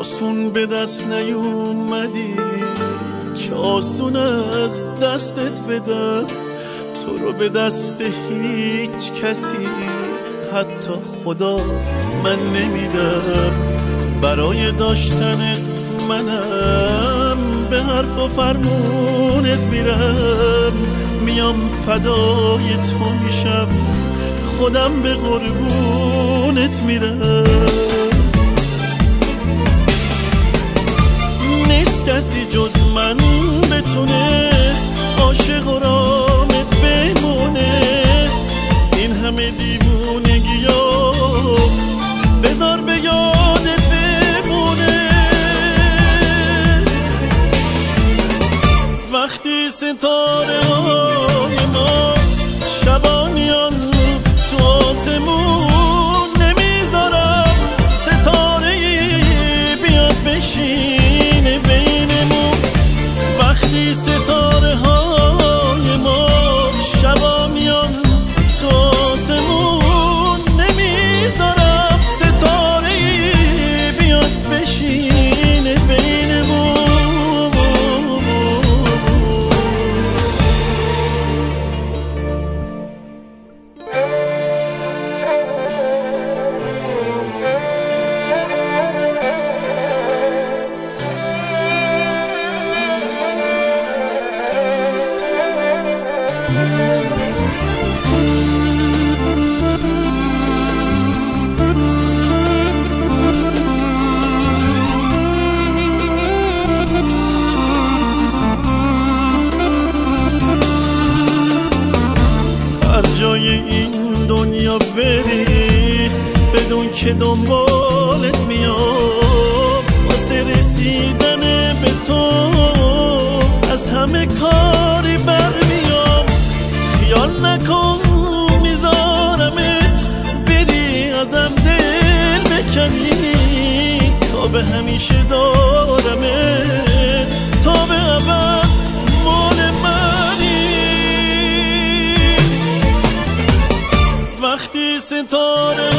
آسون به دست نیومدی که آسون از دستت بدم. تو رو به دست هیچ کسی حتی خدا من نمیدم. برای داشتنت منم به حرف و فرمونت میرم. میام فدای تو میشم، خودم به قربونت میرم. نیست کسی جز من بتونه عاشق و رامت بمونه. این همه دیوونگی‌ها بذار به یادت بمونه. وقتی ستاره های ما شبا میان تو آسمون، نمیذارم ستاره‌ای بیاد بشینه بینمون. وقتی ستاره های ما شبا میان تو آسمون، نمیذارم ستاره‌ای بیاد بشینه بینمون. هر جای این دنیا بری بدون که دنبالت میام. واسه رسیدن به تو از همه کاری برمیام. خیال نکن میذارمت بری ازم دل بکنی. تا به همیشه دارمت، تا به ابد مال منی. وقتی ستاره